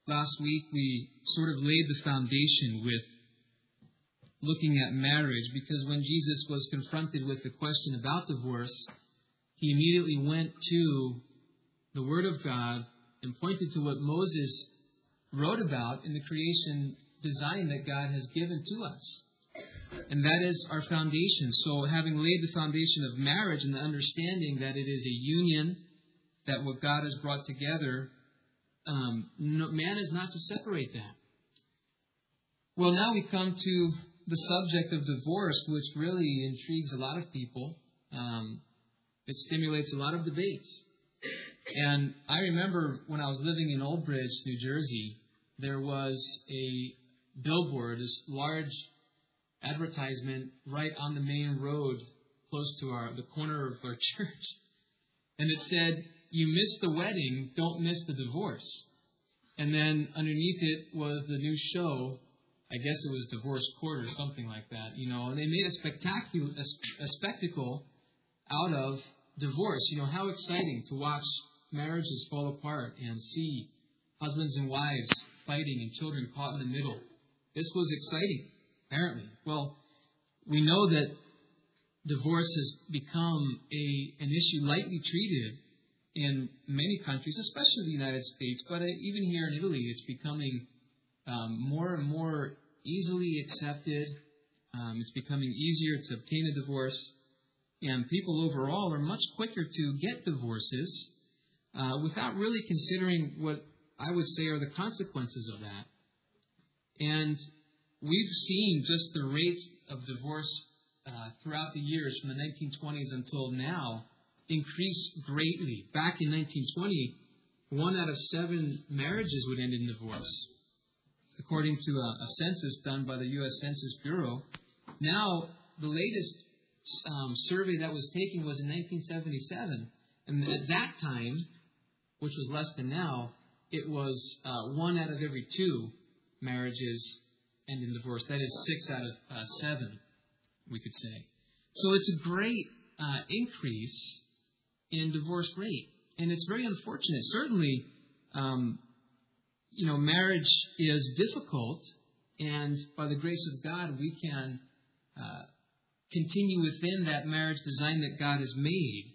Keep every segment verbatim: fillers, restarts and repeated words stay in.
last week we sort of laid the foundation with looking at marriage, because when Jesus was confronted with the question about divorce, he immediately went to the Word of God and pointed to what Moses wrote about in the creation design that God has given to us. And that is our foundation. So having laid the foundation of marriage and the understanding that it is a union, that what God has brought together, um, no, man is not to separate that. Well, now we come to the subject of divorce, which really intrigues a lot of people. Um, it stimulates a lot of debates. And I remember when I was living in Old Bridge, New Jersey, there was a billboard, this large advertisement right on the main road close to our the corner of our church. And it said, "You missed the wedding, don't miss the divorce." And then underneath it was the new show. I guess it was Divorce Court or something like that, you know. And they made a spectacular a, a spectacle out of divorce. You know, how exciting to watch marriages fall apart and see husbands and wives fighting and children caught in the middle. This was exciting, apparently. Well, we know that divorce has become a an issue lightly treated in many countries, especially the United States, but even here in Italy, it's becoming um, more and more easily accepted. Um, it's becoming easier to obtain a divorce, and people overall are much quicker to get divorces uh, without really considering what I would say are the consequences of that. And we've seen just the rates of divorce uh, throughout the years from the nineteen twenties until now increase greatly. Back in nineteen twenty, one out of seven marriages would end in divorce, according to a, a census done by the U S Census Bureau. Now, the latest um, survey that was taken was in nineteen seventy-seven. And at that time, which was less than now, it was uh, one out of every two marriages end in divorce. That is six out of uh, seven, we could say. So it's a great uh, increase in divorce rate. And it's very unfortunate. Certainly, um, you know, marriage is difficult, and by the grace of God, we can uh, continue within that marriage design that God has made.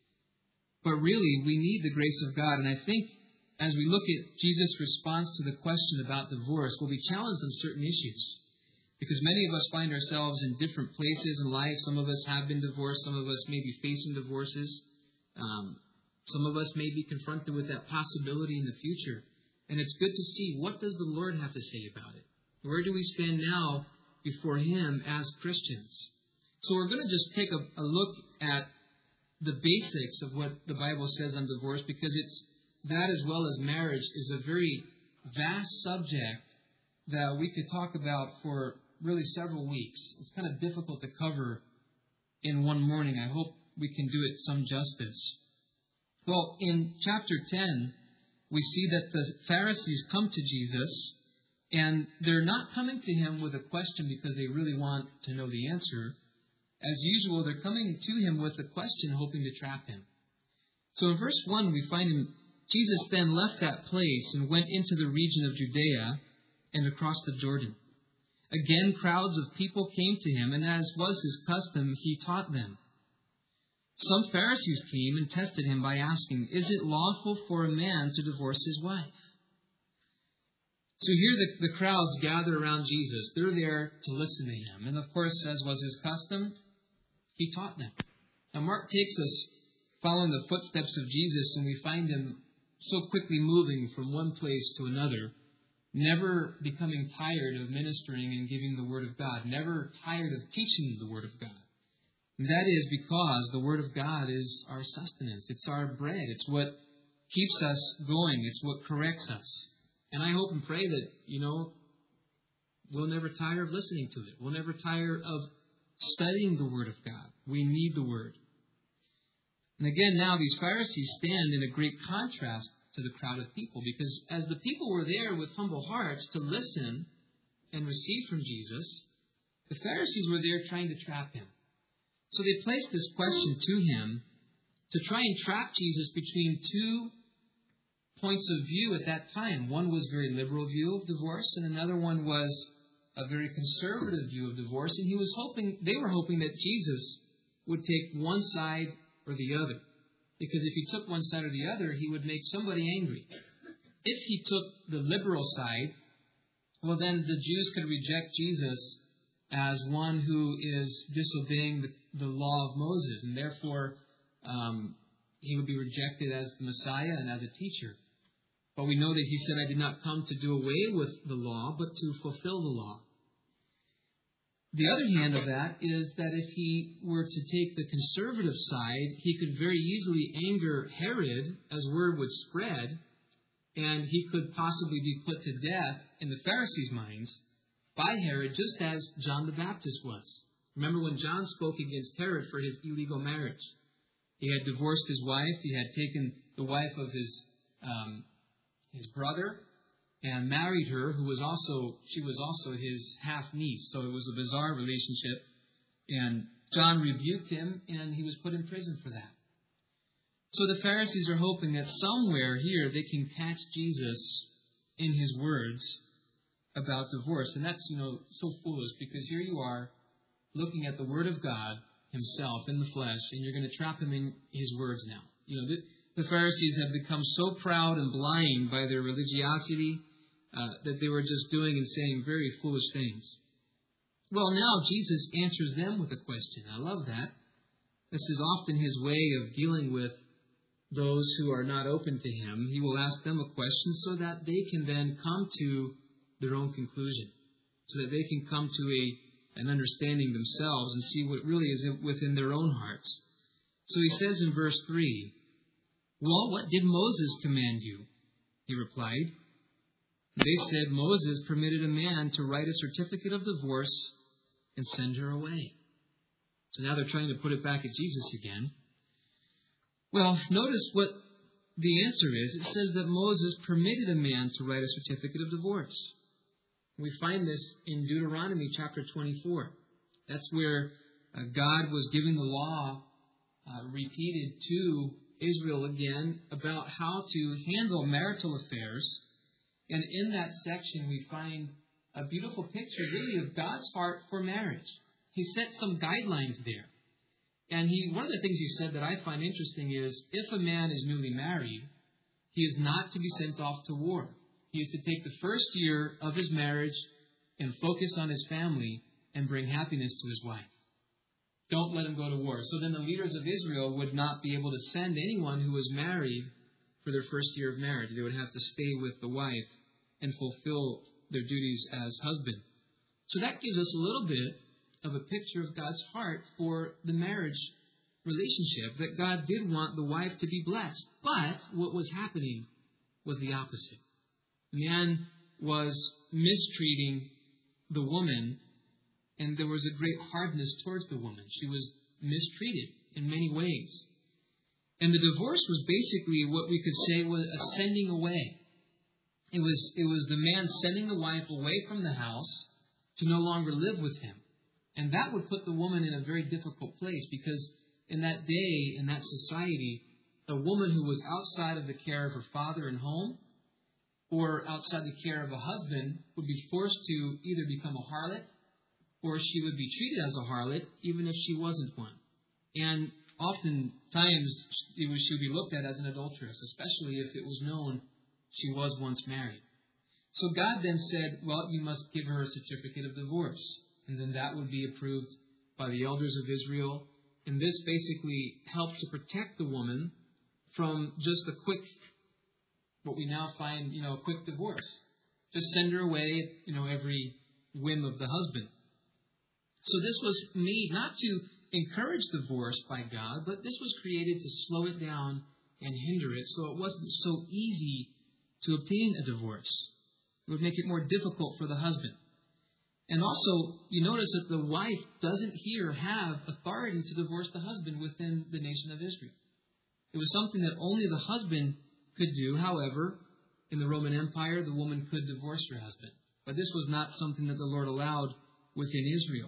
But really, we need the grace of God. And I think as we look at Jesus' response to the question about divorce, we'll be challenged on certain issues. Because many of us find ourselves in different places in life. Some of us have been divorced. Some of us may be facing divorces. Um, some of us may be confronted with that possibility in the future. And it's good to see, what does the Lord have to say about it? Where do we stand now before Him as Christians? So we're going to just take a, a look at the basics of what the Bible says on divorce, because it's that, as well as marriage, is a very vast subject that we could talk about for really several weeks. It's kind of difficult to cover in one morning. I hope we can do it some justice. Well, in chapter ten, we see that the Pharisees come to Jesus, and they're not coming to Him with a question because they really want to know the answer. As usual, they're coming to Him with a question, hoping to trap Him. So in verse one, we find him, Jesus then left that place and went into the region of Judea and across the Jordan. Again, crowds of people came to Him, and as was His custom, He taught them. Some Pharisees came and tested Him by asking, "Is it lawful for a man to divorce his wife?" So here the, the crowds gather around Jesus. They're there to listen to Him. And of course, as was His custom, He taught them. Now Mark takes us following the footsteps of Jesus, and we find Him so quickly moving from one place to another, never becoming tired of ministering and giving the Word of God, never tired of teaching the Word of God. And that is because the Word of God is our sustenance. It's our bread. It's what keeps us going. It's what corrects us. And I hope and pray that, you know, we'll never tire of listening to it. We'll never tire of studying the Word of God. We need the Word. And again, now these Pharisees stand in a great contrast to the crowd of people, because as the people were there with humble hearts to listen and receive from Jesus, the Pharisees were there trying to trap Him. So they placed this question to Him to try and trap Jesus between two points of view at that time. One was a very liberal view of divorce, and another one was a very conservative view of divorce. And he was hoping, they were hoping that Jesus would take one side or the other. Because if he took one side or the other, he would make somebody angry. If he took the liberal side, well, then the Jews could reject Jesus as one who is disobeying the, the law of Moses, and therefore um, he would be rejected as the Messiah and as a teacher. But we know that he said, I did not come to do away with the law, but to fulfill the law. The other hand of that is that if he were to take the conservative side, he could very easily anger Herod as word would spread, and he could possibly be put to death in the Pharisees' minds by Herod, just as John the Baptist was. Remember when John spoke against Herod for his illegal marriage. He had divorced his wife. He had taken the wife of his um, his brother and married her, who was also, she was also his half-niece. So it was a bizarre relationship. And John rebuked him, and he was put in prison for that. So the Pharisees are hoping that somewhere here they can catch Jesus in his words about divorce. And that's, you know, so foolish, because here you are looking at the Word of God himself in the flesh, and you're going to trap him in his words now. You know, the, the Pharisees have become so proud and blind by their religiosity uh, that they were just doing and saying very foolish things. Well, now Jesus answers them with a question. I love that. This is often his way of dealing with those who are not open to him. He will ask them a question so that they can then come to their own conclusion, so that they can come to a an understanding themselves and see what really is within their own hearts. So he says in verse three, well, what did Moses command you? He replied. They said, Moses permitted a man to write a certificate of divorce and send her away. So now they're trying to put it back at Jesus again. Well, notice what the answer is. It says that Moses permitted a man to write a certificate of divorce. We find this in Deuteronomy chapter twenty-four. That's where uh, God was giving the law uh, repeated to Israel again about how to handle marital affairs. And in that section we find a beautiful picture really of God's heart for marriage. He set some guidelines there. And he, one of the things he said that I find interesting is, if a man is newly married, he is not to be sent off to war. He is to take the first year of his marriage and focus on his family and bring happiness to his wife. Don't let him go to war. So then the leaders of Israel would not be able to send anyone who was married for their first year of marriage. They would have to stay with the wife and fulfill their duties as husband. So that gives us a little bit of a picture of God's heart for the marriage relationship, that God did want the wife to be blessed. But what was happening was the opposite. Man was mistreating the woman, and there was a great hardness towards the woman. She was mistreated in many ways. And the divorce was basically what we could say was a sending away. It was, it was the man sending the wife away from the house to no longer live with him. And that would put the woman in a very difficult place, because in that day, in that society, a woman who was outside of the care of her father and home, or outside the care of a husband, would be forced to either become a harlot, or she would be treated as a harlot, even if she wasn't one. And oftentimes, it was, she would be looked at as an adulteress, especially if it was known she was once married. So God then said, well, you must give her a certificate of divorce. And then that would be approved by the elders of Israel. And this basically helped to protect the woman from just a quick, what we now find, you know, a quick divorce. Just send her away, you know, every whim of the husband. So this was made not to encourage divorce by God, but this was created to slow it down and hinder it, so it wasn't so easy to obtain a divorce. It would make it more difficult for the husband. And also, you notice that the wife doesn't here have authority to divorce the husband within the nation of Israel. It was something that only the husband could do. However, in the Roman Empire, the woman could divorce her husband. But this was not something that the Lord allowed within Israel.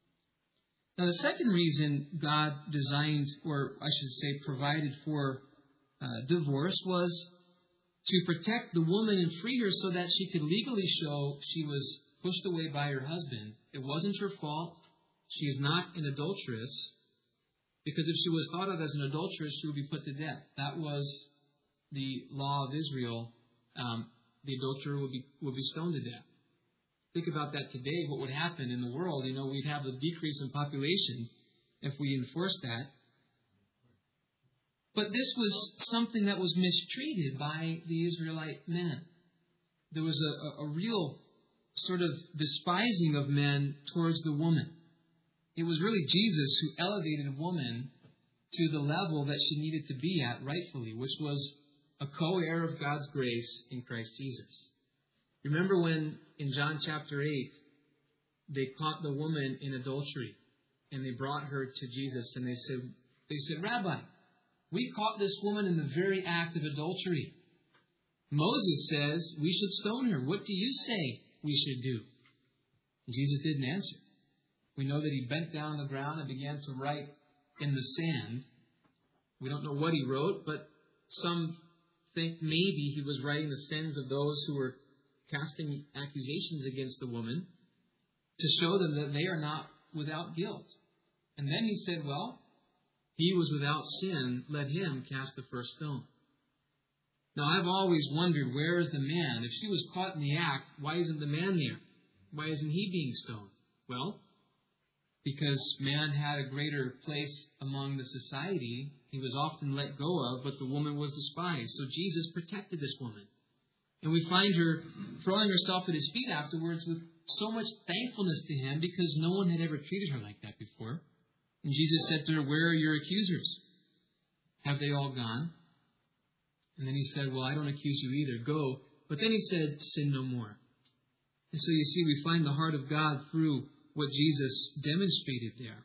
Now, the second reason God designed, or I should say provided for uh, divorce was to protect the woman and free her so that she could legally show she was pushed away by her husband. It wasn't her fault. She is not an adulteress. Because if she was thought of as an adulteress, she would be put to death. That was the law of Israel. Um, the adulterer would be, would be stoned to death. Think about that today. What would happen in the world? You know, we'd have a decrease in population if we enforced that. But this was something that was mistreated by the Israelite men. There was a, a, a real sort of despising of men towards the woman. It was really Jesus who elevated woman to the level that she needed to be at rightfully, which was a co-heir of God's grace in Christ Jesus. Remember when in John chapter eight, they caught the woman in adultery and they brought her to Jesus and they said, they said, Rabbi, we caught this woman in the very act of adultery. Moses says we should stone her. What do you say we should do? And Jesus didn't answer. We know that he bent down on the ground and began to write in the sand. We don't know what he wrote, but some think maybe he was writing the sins of those who were casting accusations against the woman to show them that they are not without guilt. And then he said, well, he was without sin, let him cast the first stone. Now, I've always wondered, where is the man? If she was caught in the act, why isn't the man there? Why isn't he being stoned? Well, because man had a greater place among the society. He was often let go of, but the woman was despised. So Jesus protected this woman. And we find her throwing herself at his feet afterwards with so much thankfulness to him because no one had ever treated her like that before. And Jesus said to her, where are your accusers? Have they all gone? And then he said, well, I don't accuse you either. Go. But then he said, sin no more. And so you see, we find the heart of God through what Jesus demonstrated there.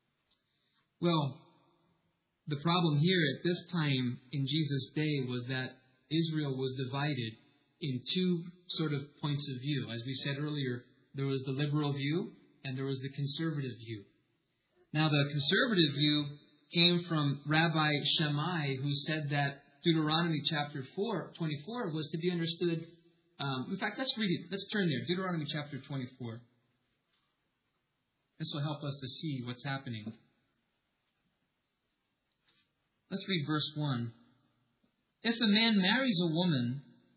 Well, the problem here at this time in Jesus' day was that Israel was divided in two sort of points of view. As we said earlier, there was the liberal view and there was the conservative view. Now, the conservative view came from Rabbi Shammai, who said that Deuteronomy chapter four, twenty-four was to be understood. Um, in fact, let's read it. Let's turn there. Deuteronomy chapter twenty-four. This will help us to see what's happening. Let's read verse one. If a man marries a woman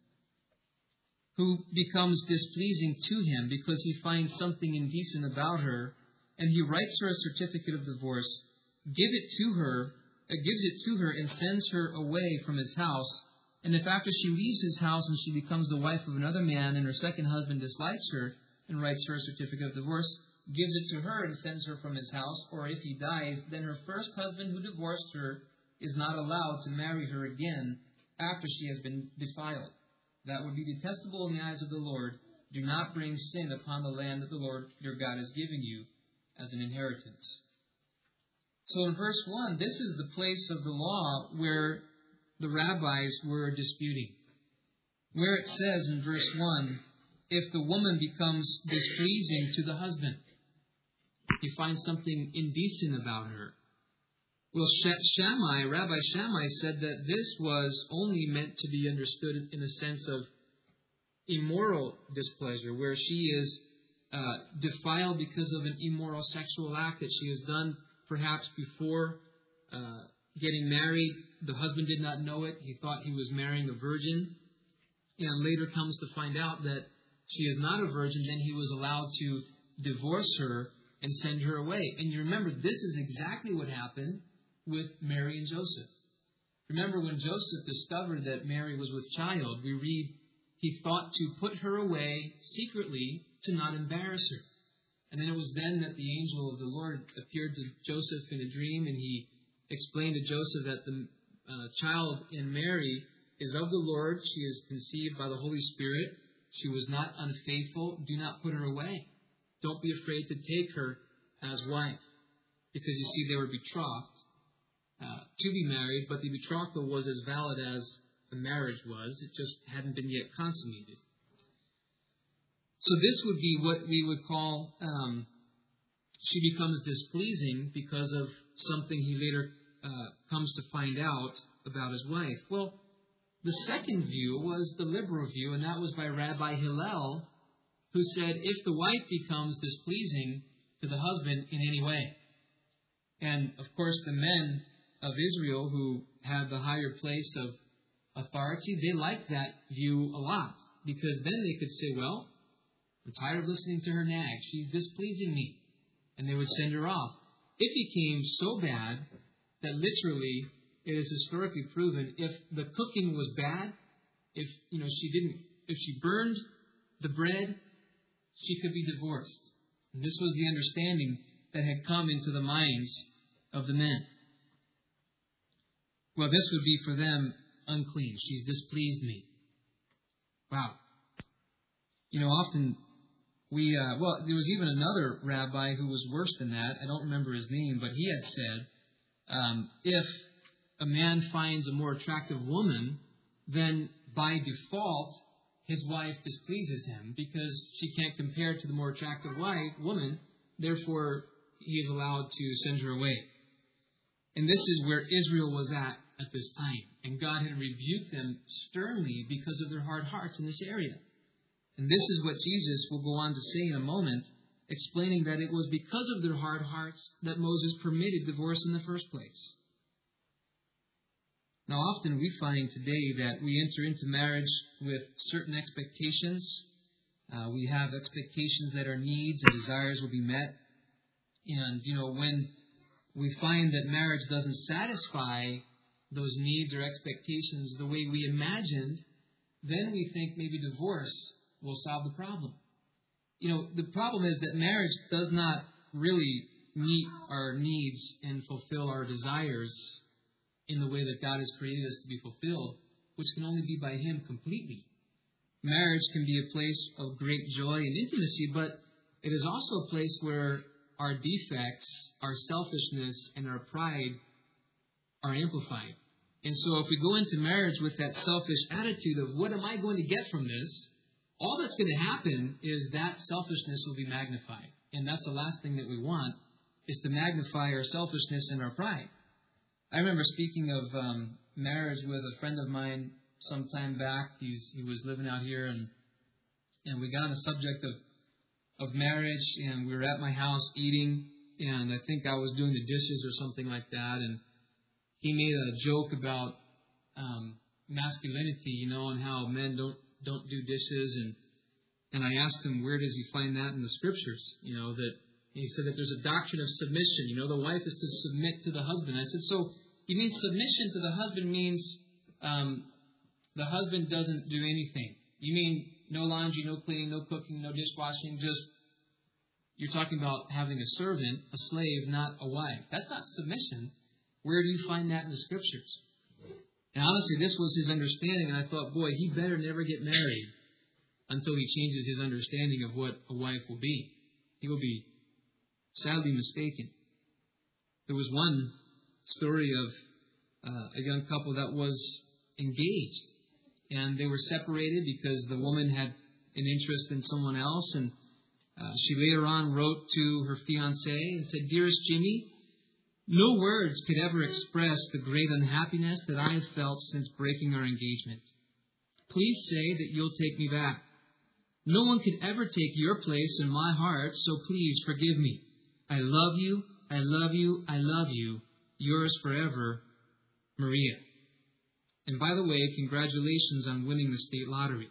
who becomes displeasing to him because he finds something indecent about her, and he writes her a certificate of divorce, give it to her, uh, gives it to her and sends her away from his house, and if after she leaves his house and she becomes the wife of another man and her second husband dislikes her and writes her a certificate of divorce, gives it to her and sends her from his house, or if he dies, then her first husband who divorced her is not allowed to marry her again after she has been defiled. That would be detestable in the eyes of the Lord. Do not bring sin upon the land that the Lord your God has given you as an inheritance. So in verse one, this is the place of the law where the rabbis were disputing. Where it says in verse one, if the woman becomes displeasing to the husband, he finds something indecent about her. Well, Shammai, Rabbi Shammai said that this was only meant to be understood in the sense of immoral displeasure, where she is uh, defiled because of an immoral sexual act that she has done perhaps before uh, getting married. The husband did not know it. He thought he was marrying a virgin. And later comes to find out that she is not a virgin. Then he was allowed to divorce her and send her away. And you remember, this is exactly what happened with Mary and Joseph. Remember when Joseph discovered that Mary was with child, we read, he thought to put her away secretly to not embarrass her. And then it was then that the angel of the Lord appeared to Joseph in a dream, and he explained to Joseph that the uh, child in Mary is of the Lord. She is conceived by the Holy Spirit. She was not unfaithful. Do not put her away. Don't be afraid to take her as wife. Because you see, they were betrothed uh, to be married, but the betrothal was as valid as the marriage was. It just hadn't been yet consummated. So this would be what we would call, um, she becomes displeasing because of something he later uh, comes to find out about his wife. Well, The second view was the liberal view, and that was by Rabbi Hillel, who said if the wife becomes displeasing to the husband in any way. And, of course, the men of Israel who had the higher place of authority, they liked that view a lot, because then they could say, well, I'm tired of listening to her nag. She's displeasing me. And they would send her off. It became so bad that literally it is historically proven if the cooking was bad, if you know she didn't, if she burned the bread, she could be divorced. And this was the understanding that had come into the minds of the men. Well, this would be for them unclean. She's displeased me. Wow. You know, often we, uh, well, there was even another rabbi who was worse than that. I don't remember his name, but he had said, um, if a man finds a more attractive woman, then by default, his wife displeases him because she can't compare to the more attractive wife, woman. Therefore, he is allowed to send her away. And this is where Israel was at at this time. And God had rebuked them sternly because of their hard hearts in this area. And this is what Jesus will go on to say in a moment, explaining that it was because of their hard hearts that Moses permitted divorce in the first place. Now, often we find today that we enter into marriage with certain expectations. Uh, we have expectations that our needs and desires will be met. And, you know, when we find that marriage doesn't satisfy those needs or expectations the way we imagined, then we think maybe divorce will solve the problem. You know, the problem is that marriage does not really meet our needs and fulfill our desires in the way that God has created us to be fulfilled, which can only be by Him completely. Marriage can be a place of great joy and intimacy, but it is also a place where our defects, our selfishness, and our pride are amplified. And so if we go into marriage with that selfish attitude of what am I going to get from this, all that's going to happen is that selfishness will be magnified. And that's the last thing that we want, is to magnify our selfishness and our pride. I remember speaking of um, marriage with a friend of mine some time back. He's, he was living out here, and and we got on the subject of, of marriage, and we were at my house eating, and I think I was doing the dishes or something like that, and he made a joke about um, masculinity, you know, and how men don't don't do dishes, and and I asked him, where does he find that in the scriptures? You know, that he said that there's a doctrine of submission. You know, the wife is to submit to the husband. I said, so you mean submission to the husband means um, the husband doesn't do anything? You mean no laundry, no cleaning, no cooking, no dishwashing, just you're talking about having a servant, a slave, not a wife. That's not submission. Where do you find that in the scriptures? And honestly, this was his understanding, and I thought, boy, he better never get married until he changes his understanding of what a wife will be. He will be sadly mistaken. There was one story of uh, a young couple that was engaged, and they were separated because the woman had an interest in someone else, and uh, she later on wrote to her fiancé and said, "Dearest Jimmy, no words could ever express the great unhappiness that I have felt since breaking our engagement. Please say that you'll take me back. No one could ever take your place in my heart, so please forgive me. I love you, I love you, I love you. Yours forever, Maria." And by the way, congratulations on winning the state lottery.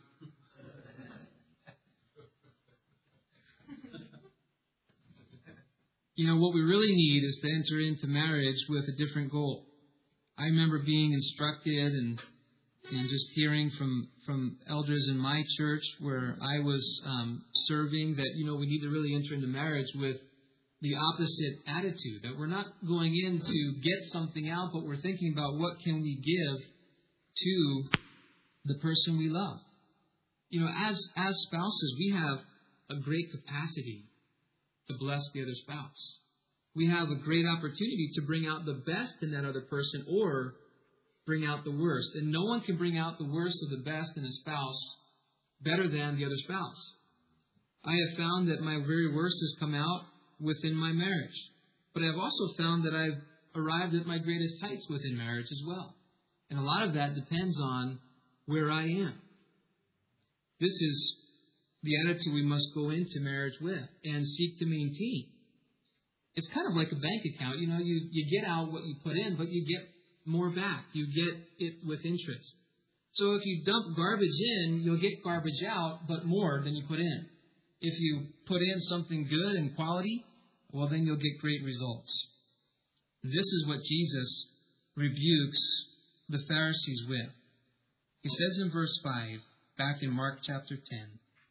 You know, what we really need is to enter into marriage with a different goal. I remember being instructed and and just hearing from, from elders in my church where I was um, serving that, you know, we need to really enter into marriage with the opposite attitude, that we're not going in to get something out, but we're thinking about what can we give to the person we love. You know, as, as spouses, we have a great capacity to bless the other spouse. We have a great opportunity to bring out the best in that other person or bring out the worst. And no one can bring out the worst or the best in a spouse better than the other spouse. I have found that my very worst has come out within my marriage. But I've also found that I've arrived at my greatest heights within marriage as well. And a lot of that depends on where I am. This is the attitude we must go into marriage with and seek to maintain. It's kind of like a bank account. You know, you, you get out what you put in, but you get more back. You get it with interest. So if you dump garbage in, you'll get garbage out, but more than you put in. If you put in something good and quality, well, then you'll get great results. This is what Jesus rebukes the Pharisees with. He says in verse five, back in Mark chapter ten,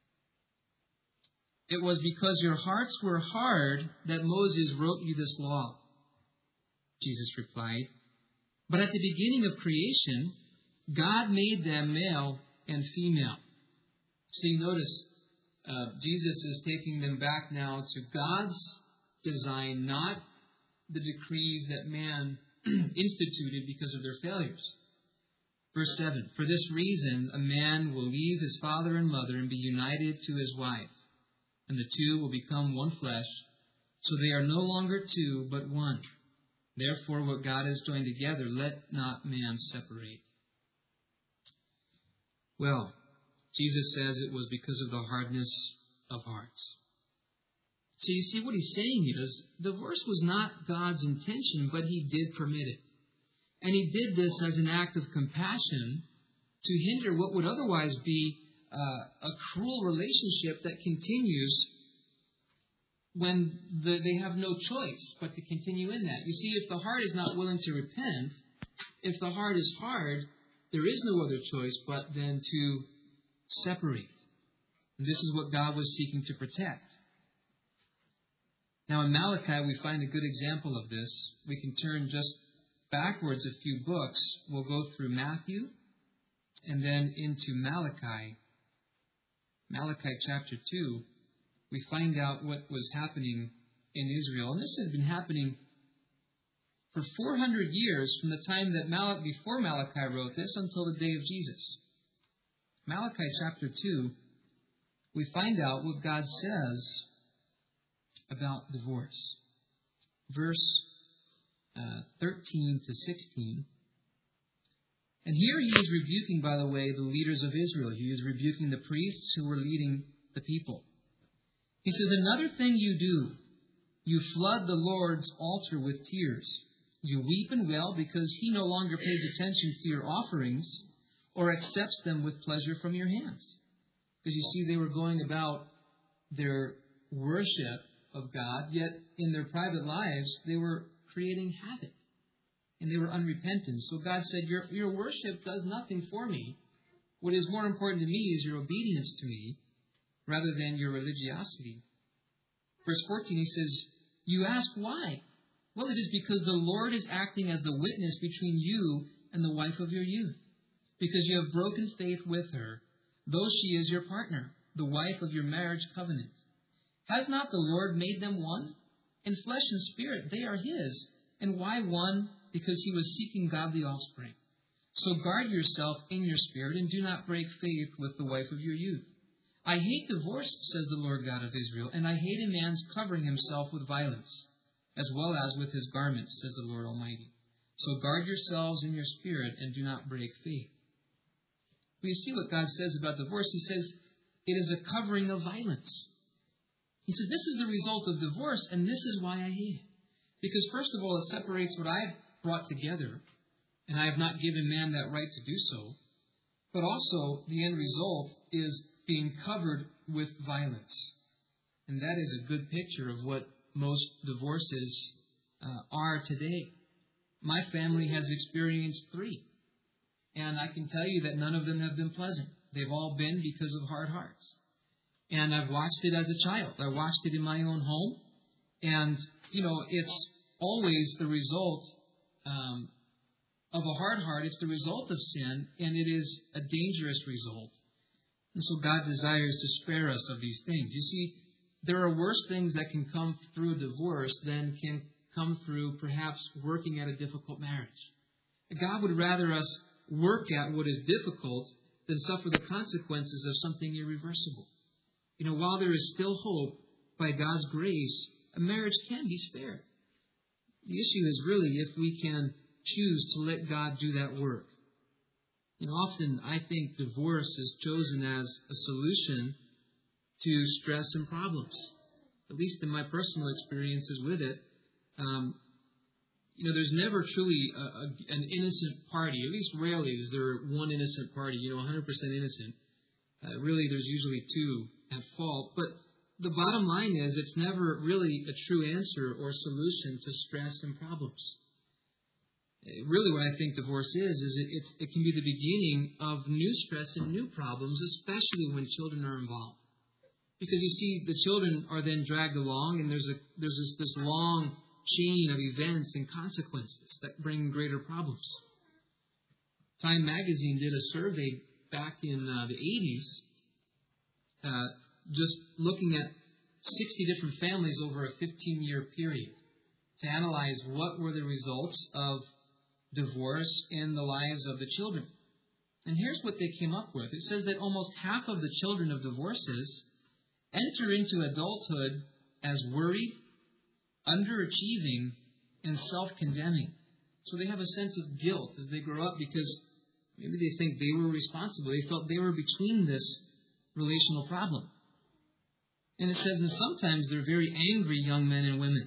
"It was because your hearts were hard that Moses wrote you this law." Jesus replied, "But at the beginning of creation, God made them male and female." So you notice uh, Jesus is taking them back now to God's design, not the decrees that man instituted because of their failures. Verse seven, "For this reason, a man will leave his father and mother and be united to his wife, and the two will become one flesh. So they are no longer two, but one. Therefore, what God has joined together, let not man separate." Well, Jesus says it was because of the hardness of hearts. So you see, what he's saying is, divorce was not God's intention, but he did permit it. And he did this as an act of compassion to hinder what would otherwise be uh, a cruel relationship that continues when the, they have no choice but to continue in that. You see, if the heart is not willing to repent, if the heart is hard, there is no other choice but then to separate. And this is what God was seeking to protect. Now in Malachi we find a good example of this. We can turn just backwards a few books. We'll go through Matthew and then into Malachi. Malachi chapter two. We find out what was happening in Israel. And this had been happening for four hundred years from the time that Mal- before Malachi wrote this until the day of Jesus. Malachi chapter two, we find out what God says about divorce. Verse uh, thirteen to sixteen. And here he is rebuking, by the way, the leaders of Israel. He is rebuking the priests who were leading the people. He says, "Another thing you do, you flood the Lord's altar with tears. You weep and wail because he no longer pays attention to your offerings or accepts them with pleasure from your hands." Because you see, they were going about their worship of God, yet in their private lives, they were creating havoc. And they were unrepentant. So God said, your, your worship does nothing for me. What is more important to me is your obedience to me, rather than your religiosity. Verse fourteen, he says, "You ask why? Well, it is because the Lord is acting as the witness between you and the wife of your youth, because you have broken faith with her, though she is your partner, the wife of your marriage covenant. Has not the Lord made them one? In flesh and spirit they are his. And why one? Because he was seeking godly offspring. So guard yourself in your spirit and do not break faith with the wife of your youth. I hate divorce, says the Lord God of Israel, and I hate a man's covering himself with violence, as well as with his garments, says the Lord Almighty. So guard yourselves in your spirit and do not break faith." We see what God says about divorce. He says it is a covering of violence. He says this is the result of divorce, and this is why I hate it. Because first of all, it separates what I've brought together, and I have not given man that right to do so. But also, the end result is being covered with violence. And that is a good picture of what most divorces uh, are today. My family has experienced three. And I can tell you that none of them have been pleasant. They've all been because of hard hearts. And I've watched it as a child. I watched it in my own home. And, you know, it's always the result um, of a hard heart. It's the result of sin, and it is a dangerous result. And so God desires to spare us of these things. You see, there are worse things that can come through divorce than can come through perhaps working at a difficult marriage. God would rather us work at what is difficult than suffer the consequences of something irreversible. You know, while there is still hope, by God's grace, a marriage can be spared. The issue is really if we can choose to let God do that work. You know, often I think divorce is chosen as a solution to stress and problems. At least in my personal experiences with it, um, you know, there's never truly a, a, an innocent party. At least rarely is there one innocent party, you know, one hundred percent innocent. Uh, really, there's usually two at fault. But the bottom line is it's never really a true answer or solution to stress and problems. Really what I think divorce is, is it, it's, it can be the beginning of new stress and new problems, especially when children are involved. Because you see, the children are then dragged along, and there's a there's this, this long chain of events and consequences that bring greater problems. Time magazine did a survey back in uh, the eighties, uh, just looking at sixty different families over a fifteen-year period to analyze what were the results of divorce in the lives of the children. And here's what they came up with. It says that almost half of the children of divorces enter into adulthood as worried, underachieving, and self-condemning. So they have a sense of guilt as they grow up because maybe they think they were responsible. They felt they were between this relational problem. And it says that sometimes they're very angry young men and women.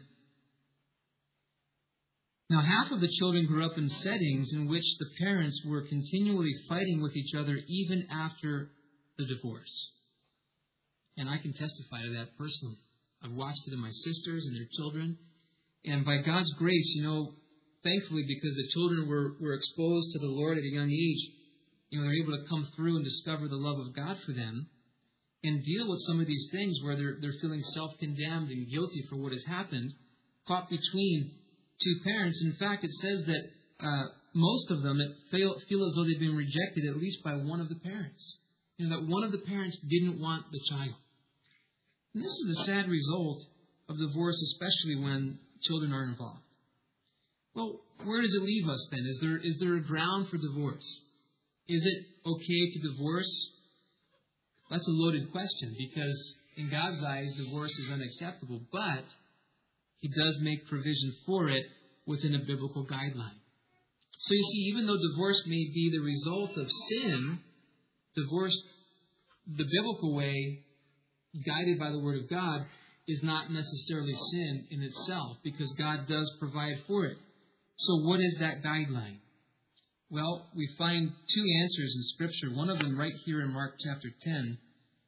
Now, half of the children grew up in settings in which the parents were continually fighting with each other even after the divorce. And I can testify to that personally. I've watched it in my sisters and their children. And by God's grace, you know, thankfully, because the children were, were exposed to the Lord at a young age, you know, they're able to come through and discover the love of God for them and deal with some of these things where they're, they're feeling self-condemned and guilty for what has happened, caught between two parents. In fact, it says that uh, most of them feel, feel as though they've been rejected at least by one of the parents. You know, that one of the parents didn't want the child. And this is a sad result of divorce, especially when children are involved. Well, where does it leave us then? Is there is there a ground for divorce? Is it okay to divorce? That's a loaded question because in God's eyes, divorce is unacceptable. But He does make provision for it within a biblical guideline. So you see, even though divorce may be the result of sin, divorce, the biblical way, guided by the Word of God, is not necessarily sin in itself because God does provide for it. So what is that guideline? Well, we find two answers in Scripture. One of them right here in Mark chapter ten.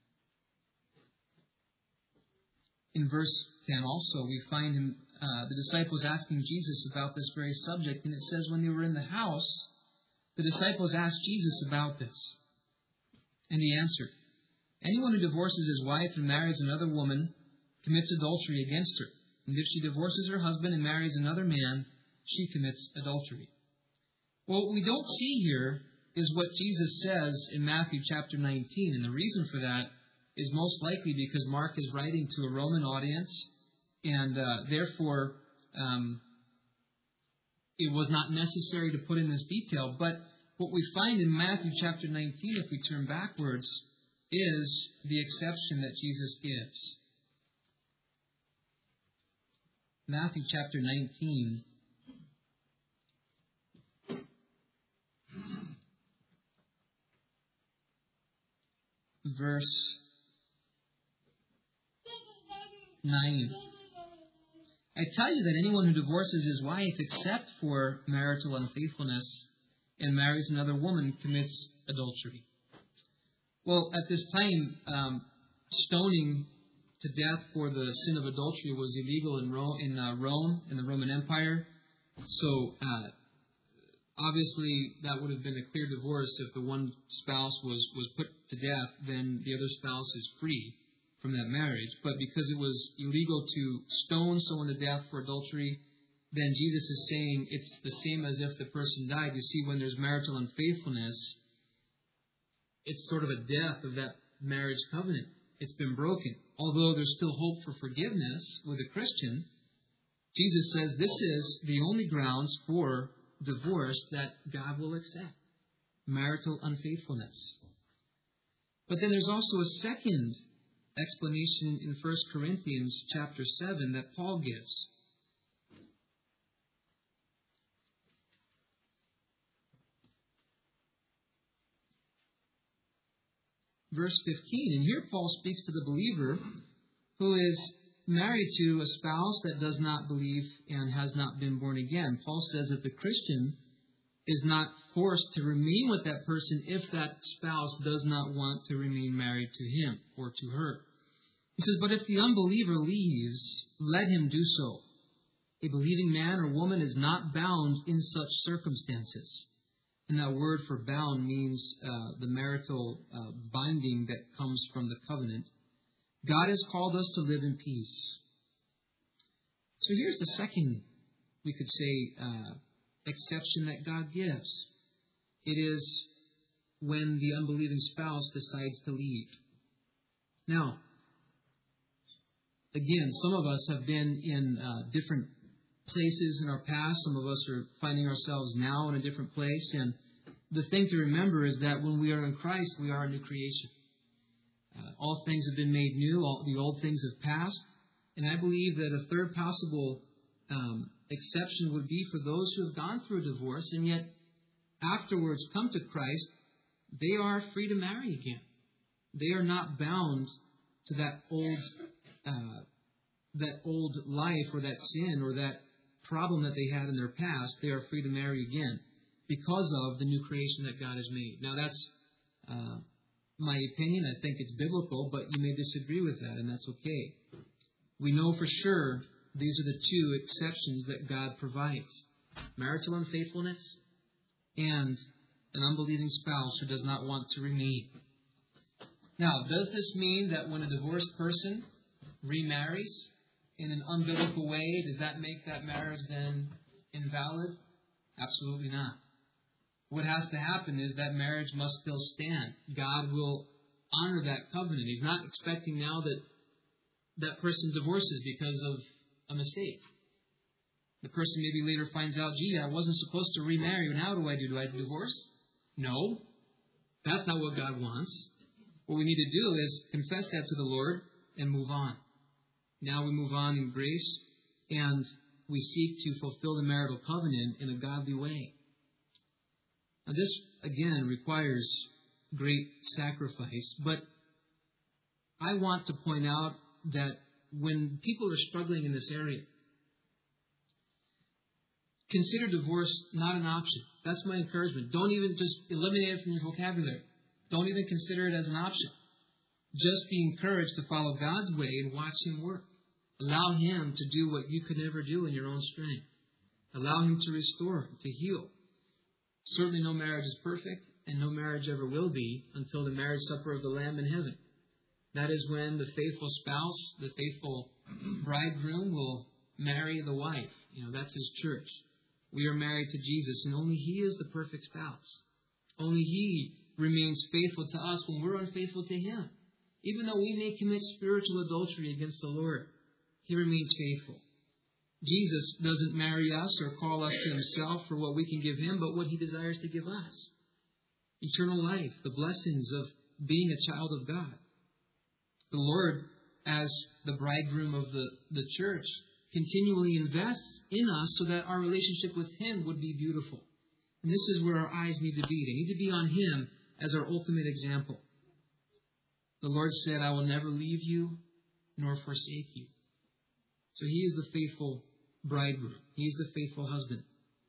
In verse ten also, we find him, uh, the disciples asking Jesus about this very subject. And it says, when they were in the house, the disciples asked Jesus about this. And He answered, anyone who divorces his wife and marries another woman commits adultery against her. And if she divorces her husband and marries another man, she commits adultery. Well, what we don't see here is what Jesus says in Matthew chapter nineteen. And the reason for that is most likely because Mark is writing to a Roman audience, and uh, therefore um, it was not necessary to put in this detail. But what we find in Matthew chapter nineteen, if we turn backwards, is the exception that Jesus gives. Matthew chapter nineteen. Verse nine. I tell you that anyone who divorces his wife except for marital unfaithfulness and marries another woman commits adultery. Well, at this time, um, stoning to death for the sin of adultery was illegal in Rome, in, uh, Rome, in the Roman Empire. So, uh, obviously, that would have been a clear divorce if the one spouse was, was put to death, then the other spouse is free from that marriage. But because it was illegal to stone someone to death for adultery, then Jesus is saying it's the same as if the person died. You see, when there's marital unfaithfulness, it's sort of a death of that marriage covenant. It's been broken. Although there's still hope for forgiveness with a Christian, Jesus says this is the only grounds for divorce that God will accept. Marital unfaithfulness. But then there's also a second explanation in First Corinthians chapter seven that Paul gives. verse fifteen. And here Paul speaks to the believer who is married to a spouse that does not believe and has not been born again. Paul says that the Christian is not forced to remain with that person if that spouse does not want to remain married to him or to her. He says, but if the unbeliever leaves, let him do so. A believing man or woman is not bound in such circumstances. And that word for bound means uh, the marital uh, binding that comes from the covenant. God has called us to live in peace. So here's the second, we could say, uh, exception that God gives. It is when the unbelieving spouse decides to leave. Now, again, some of us have been in uh, different places in our past. Some of us are finding ourselves now in a different place. And the thing to remember is that when we are in Christ, we are a new creation. Uh, all things have been made new. All the old things have passed. And I believe that a third possible um, exception would be for those who have gone through a divorce and yet afterwards come to Christ. They are free to marry again. They are not bound to that old, uh, that old life or that sin or that problem that they had in their past. They are free to marry again because of the new creation that God has made. Now that's uh, my opinion. I think it's biblical, but you may disagree with that, and that's okay. We know for sure these are the two exceptions that God provides: marital unfaithfulness and an unbelieving spouse who does not want to remain. Now, does this mean that when a divorced person remarries in an unbiblical way, does that make that marriage then invalid? Absolutely not. What has to happen is that marriage must still stand. God will honor that covenant. He's not expecting now that that person divorces because of a mistake. The person maybe later finds out, gee, I wasn't supposed to remarry. Now what do I do? Do I divorce? No. That's not what God wants. What we need to do is confess that to the Lord and move on. Now we move on in grace and we seek to fulfill the marital covenant in a godly way. Now this, again, requires great sacrifice, but I want to point out that when people are struggling in this area, consider divorce not an option. That's my encouragement. Don't even just eliminate it from your vocabulary. Don't even consider it as an option. Just be encouraged to follow God's way and watch Him work. Allow Him to do what you could never do in your own strength. Allow Him to restore, to heal. Certainly no marriage is perfect, and no marriage ever will be until the marriage supper of the Lamb in heaven. That is when the faithful spouse, the faithful bridegroom will marry the wife. You know, that's His church. We are married to Jesus, and only He is the perfect spouse. Only He remains faithful to us when we're unfaithful to Him. Even though we may commit spiritual adultery against the Lord, He remains faithful. Jesus doesn't marry us or call us to Himself for what we can give Him, but what He desires to give us. Eternal life, the blessings of being a child of God. The Lord, as the bridegroom of the, the church, continually invests in us so that our relationship with Him would be beautiful. And this is where our eyes need to be. They need to be on Him as our ultimate example. The Lord said, I will never leave you nor forsake you. So He is the faithful bridegroom. He is the faithful husband.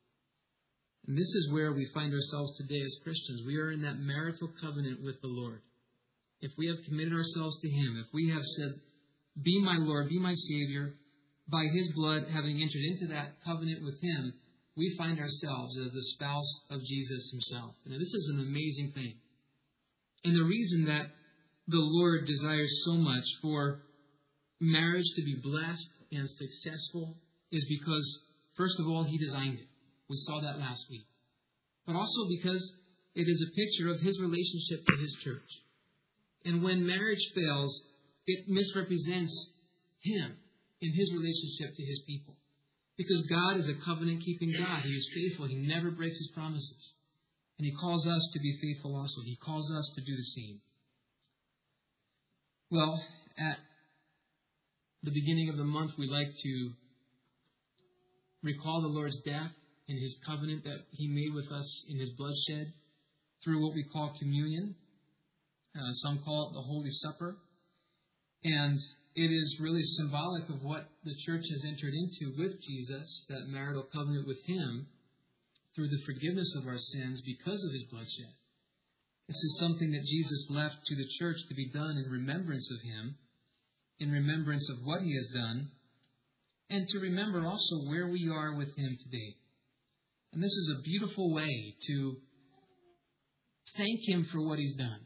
And this is where we find ourselves today as Christians. We are in that marital covenant with the Lord. If we have committed ourselves to Him, if we have said, be my Lord, be my Savior, by His blood having entered into that covenant with Him, we find ourselves as the spouse of Jesus Himself. Now, this is an amazing thing. And the reason that the Lord desires so much for marriage to be blessed and successful is because, first of all, He designed it. We saw that last week. But also because it is a picture of His relationship to His church. And when marriage fails, it misrepresents Him in His relationship to His people. Because God is a covenant-keeping God. He is faithful. He never breaks His promises. And He calls us to be faithful also. He calls us to do the same. Well, at the beginning of the month, we like to recall the Lord's death and His covenant that He made with us in His bloodshed through what we call communion. Uh, some call it the Holy Supper. And it is really symbolic of what the church has entered into with Jesus, that marital covenant with Him, through the forgiveness of our sins because of His bloodshed. This is something that Jesus left to the church to be done in remembrance of Him, in remembrance of what He has done, and to remember also where we are with Him today. And this is a beautiful way to thank Him for what He's done.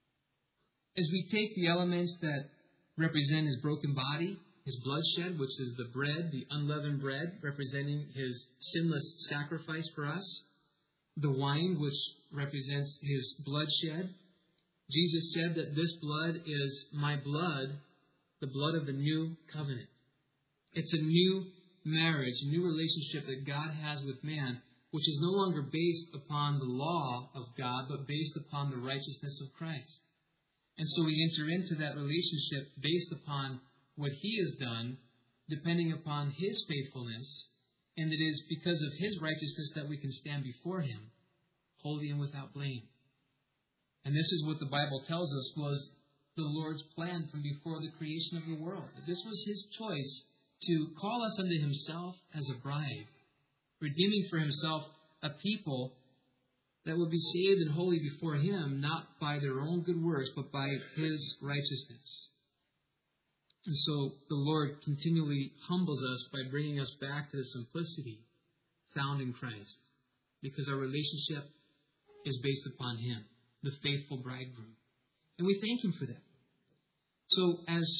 As we take the elements that represent His broken body, His bloodshed, which is the bread, the unleavened bread, representing His sinless sacrifice for us, the wine, which represents His bloodshed. Jesus said that this blood is my blood, the blood of the new covenant. It's a new marriage, a new relationship that God has with man, which is no longer based upon the law of God, but based upon the righteousness of Christ. And so we enter into that relationship based upon what He has done, depending upon His faithfulness, and it is because of His righteousness that we can stand before Him, holy and without blame. And this is what the Bible tells us was the Lord's plan from before the creation of the world. This was His choice to call us unto Himself as a bride, redeeming for Himself a people that would be saved and holy before Him, not by their own good works, but by His righteousness. And so the Lord continually humbles us by bringing us back to the simplicity found in Christ, because our relationship is based upon Him, the faithful bridegroom. And we thank Him for that. So as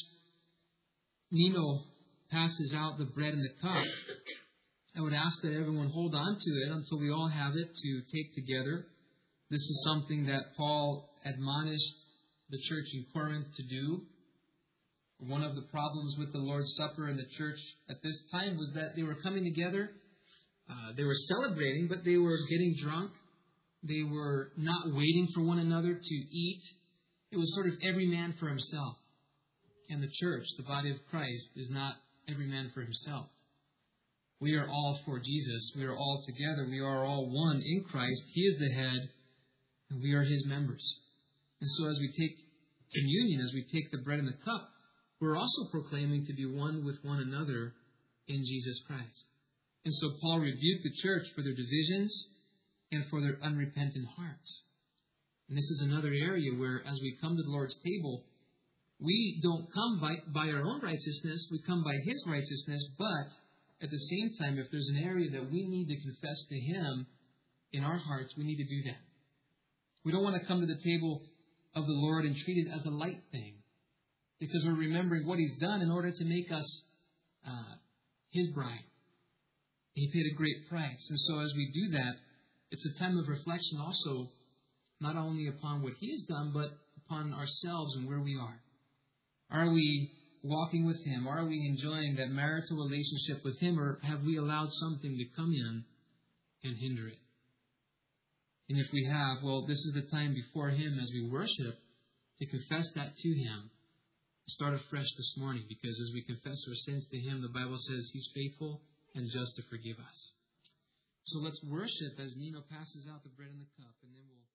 Nino passes out the bread and the cup, I would ask that everyone hold on to it until we all have it to take together. This is something that Paul admonished the church in Corinth to do. One of the problems with the Lord's Supper in the church at this time was that they were coming together. Uh, they were celebrating, but they were getting drunk. They were not waiting for one another to eat. It was sort of every man for himself. And the church, the body of Christ, is not every man for himself. We are all for Jesus. We are all together. We are all one in Christ. He is the head, and we are His members. And so as we take communion, as we take the bread and the cup, we're also proclaiming to be one with one another in Jesus Christ. And so Paul rebuked the church for their divisions and for their unrepentant hearts. And this is another area where, as we come to the Lord's table, we don't come by, by our own righteousness. We come by His righteousness, but at the same time, if there's an area that we need to confess to Him in our hearts, we need to do that. We don't want to come to the table of the Lord and treat it as a light thing, because we're remembering what He's done in order to make us uh, His bride. He paid a great price. And so as we do that, it's a time of reflection also, not only upon what He has done, but upon ourselves and where we are. Are we walking with Him? Are we enjoying that marital relationship with Him, or have we allowed something to come in and hinder it? And if we have, well, this is the time before Him as we worship to confess that to Him. Start afresh this morning, because as we confess our sins to Him, the Bible says He's faithful and just to forgive us. So let's worship as Nino passes out the bread and the cup, and then we'll